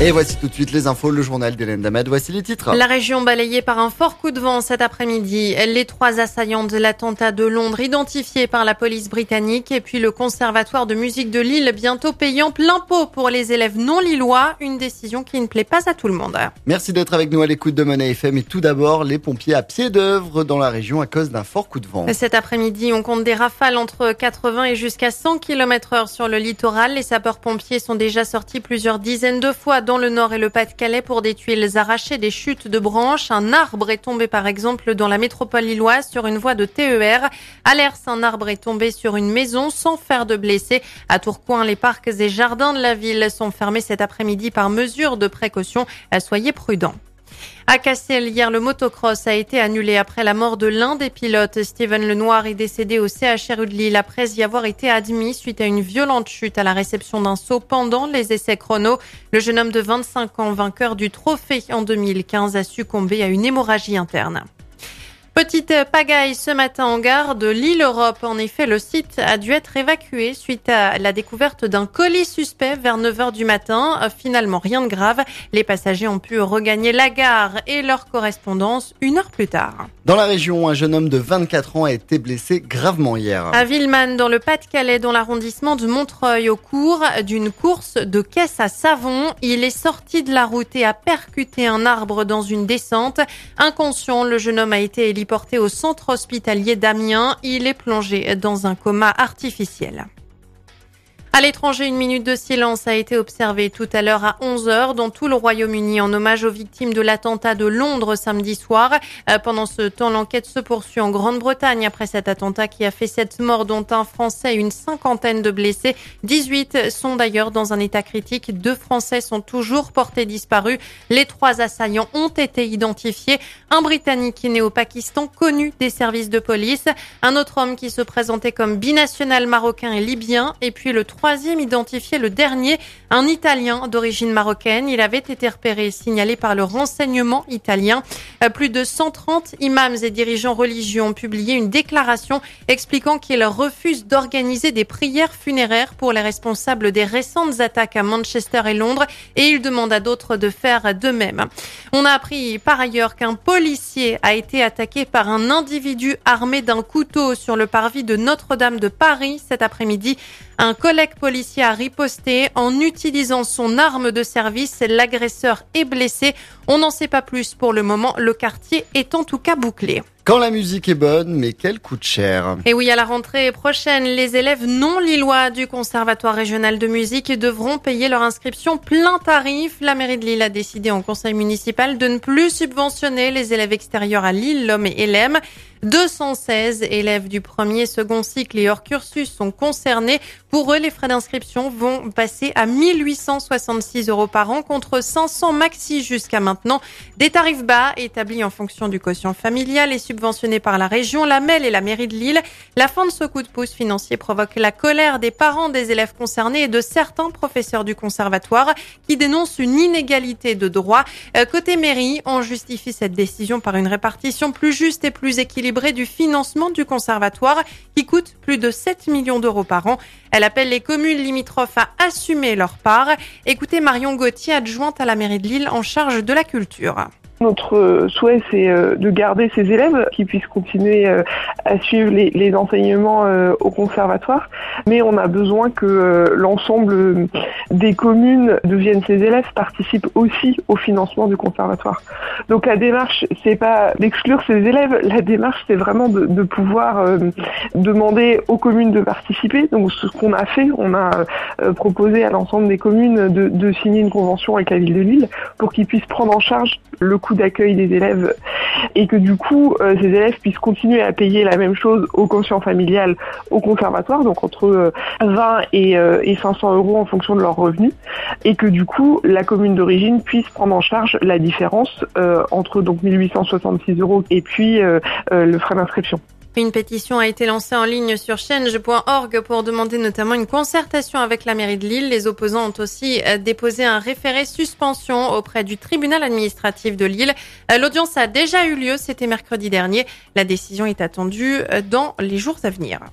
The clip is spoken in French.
Et voici tout de suite les infos, le journal d'Hélène Damed. Voici les titres. La région balayée par un fort coup de vent cet après-midi. Les 3 assaillants de l'attentat de Londres identifiés par la police britannique. Et puis le conservatoire de musique de Lille bientôt payant plein pot pour les élèves non lillois. Une décision qui ne plaît pas à tout le monde. Merci d'être avec nous à l'écoute de Money FM. Et tout d'abord, les pompiers à pied d'œuvre dans la région à cause d'un fort coup de vent. Cet après-midi, on compte des rafales entre 80 et jusqu'à 100 km/h sur le littoral. Les sapeurs-pompiers sont déjà sortis plusieurs dizaines de fois dans le Nord et le Pas-de-Calais pour des tuiles arrachées, des chutes de branches. Un arbre est tombé par exemple dans la métropole lilloise sur une voie de TER. À Lers, un arbre est tombé sur une maison sans faire de blessés. À Tourcoing, les parcs et jardins de la ville sont fermés cet après-midi par mesure de précaution. Soyez prudents. À Cassel, hier, le motocross a été annulé après la mort de l'un des pilotes. Steven Lenoir est décédé au CHRU de Lille après y avoir été admis suite à une violente chute à la réception d'un saut pendant les essais chrono. Le jeune homme de 25 ans, vainqueur du trophée en 2015, a succombé à une hémorragie interne. Petite pagaille ce matin en gare de Lille-Europe. En effet, le site a dû être évacué suite à la découverte d'un colis suspect vers 9h du matin. Finalement, rien de grave. Les passagers ont pu regagner la gare et leur correspondance 1 heure plus tard. Dans la région, un jeune homme de 24 ans a été blessé gravement hier. À Villemanne, dans le Pas-de-Calais, dans l'arrondissement de Montreuil, au cours d'une course de caisse à savon, il est sorti de la route et a percuté un arbre dans une descente. Inconscient, le jeune homme a été héliporté au centre hospitalier d'Amiens. Il est plongé dans un coma artificiel. À l'étranger, 1 minute de silence a été observée tout à l'heure à 11h dans tout le Royaume-Uni en hommage aux victimes de l'attentat de Londres samedi soir. Pendant ce temps, l'enquête se poursuit en Grande-Bretagne après cet attentat qui a fait 7 morts, dont un Français et une 50aine de blessés. 18 sont d'ailleurs dans un état critique. 2 Français sont toujours portés disparus. Les 3 assaillants ont été identifiés. Un Britannique né au Pakistan, connu des services de police. Un autre homme qui se présentait comme binational marocain et libyen. Et puis le 3e identifié, le dernier, un Italien d'origine marocaine. Il avait été repéré et signalé par le renseignement italien. Plus de 130 imams et dirigeants religieux ont publié une déclaration expliquant qu'ils refusent d'organiser des prières funéraires pour les responsables des récentes attaques à Manchester et Londres, et ils demandent à d'autres de faire de même. On a appris par ailleurs qu'un policier a été attaqué par un individu armé d'un couteau sur le parvis de Notre-Dame de Paris cet après-midi. Un collègue policier a riposté en utilisant son arme de service. L'agresseur est blessé. On n'en sait pas plus pour le moment. Le quartier est en tout cas bouclé. Quand la musique est bonne, mais qu'elle coûte cher. Et oui, à la rentrée prochaine, les élèves non lillois du Conservatoire régional de musique devront payer leur inscription plein tarif. La mairie de Lille a décidé en conseil municipal de ne plus subventionner les élèves extérieurs à Lille, l'Homme et Hélène. 216 élèves du premier, second cycle et hors cursus sont concernés. Pour eux, les frais d'inscription vont passer à 1 866 € par an contre 500 maxi jusqu'à maintenant. Des tarifs bas établis en fonction du quotient familial et subventionnés par la région, la MEL et la mairie de Lille. La fin de ce coup de pouce financier provoque la colère des parents des élèves concernés et de certains professeurs du conservatoire qui dénoncent une inégalité de droit. Côté mairie, on justifie cette décision par une répartition plus juste et plus équilibrée du financement du conservatoire qui coûte plus de 7 millions d'euros par an. Elle appelle les communes limitrophes à assumer leur part. Écoutez Marion Gauthier, adjointe à la mairie de Lille en charge de la culture. Notre souhait, c'est de garder ces élèves qui puissent continuer à suivre les enseignements au conservatoire. Mais on a besoin que l'ensemble des communes deviennent ces élèves, participent aussi au financement du conservatoire. Donc la démarche, c'est pas d'exclure ces élèves. La démarche, c'est vraiment de pouvoir demander aux communes de participer. Donc ce qu'on a fait, on a proposé à l'ensemble des communes de signer une convention avec la ville de Lille pour qu'ils puissent prendre en charge le coût d'accueil des élèves et que du coup ces élèves puissent continuer à payer la même chose au quotient familial au conservatoire, donc entre 20 et 500 € en fonction de leurs revenus, et que du coup la commune d'origine puisse prendre en charge la différence entre donc 1 866 € et puis le frais d'inscription. Une pétition a été lancée en ligne sur change.org pour demander notamment une concertation avec la mairie de Lille. Les opposants ont aussi déposé un référé suspension auprès du tribunal administratif de Lille. L'audience a déjà eu lieu, c'était mercredi dernier. La décision est attendue dans les jours à venir.